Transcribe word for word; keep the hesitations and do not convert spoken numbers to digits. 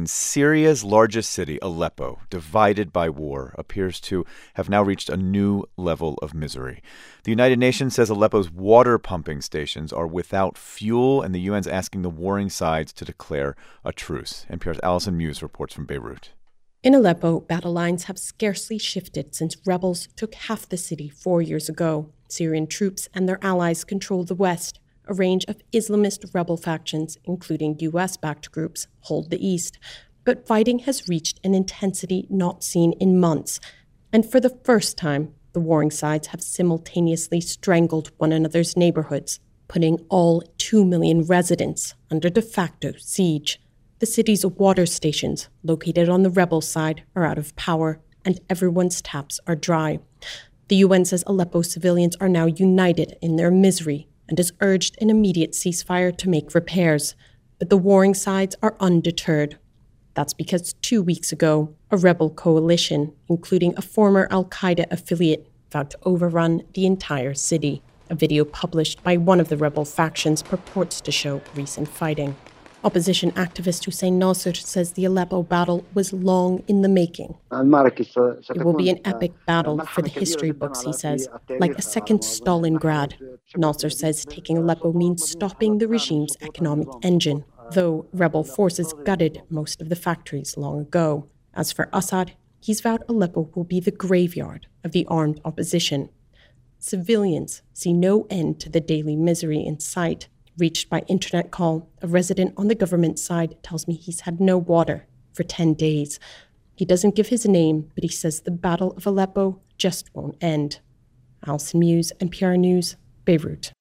And Syria's largest city, Aleppo, divided by war, appears to have now reached a new level of misery. The United Nations says Aleppo's water pumping stations are without fuel, and the U N's asking the warring sides to declare a truce. N P R's Allison Muse reports from Beirut. In Aleppo, battle lines have scarcely shifted since rebels took half the city four years ago. Syrian troops and their allies control the west. A range of Islamist rebel factions, including U S-backed groups, hold the east. But fighting has reached an intensity not seen in months. And for the first time, the warring sides have simultaneously strangled one another's neighborhoods, putting all two million residents under de facto siege. The city's water stations, located on the rebel side, are out of power, and everyone's taps are dry. The U N says Aleppo civilians are now united in their misery and has urged an immediate ceasefire to make repairs. But the warring sides are undeterred. That's because two weeks ago, a rebel coalition, including a former al-Qaeda affiliate, vowed to overrun the entire city. A video published by one of the rebel factions purports to show recent fighting. Opposition activist Hussein Nasser says the Aleppo battle was long in the making. It will be an epic battle for the history books, he says, like a second Stalingrad. Nasser says taking Aleppo means stopping the regime's economic engine, though rebel forces gutted most of the factories long ago. As for Assad, he's vowed Aleppo will be the graveyard of the armed opposition. Civilians see no end to the daily misery in sight. Reached by internet call, a resident on the government side tells me he's had no water for ten days. He doesn't give his name, but he says the Battle of Aleppo just won't end. Allison Muse, N P R News, Beirut.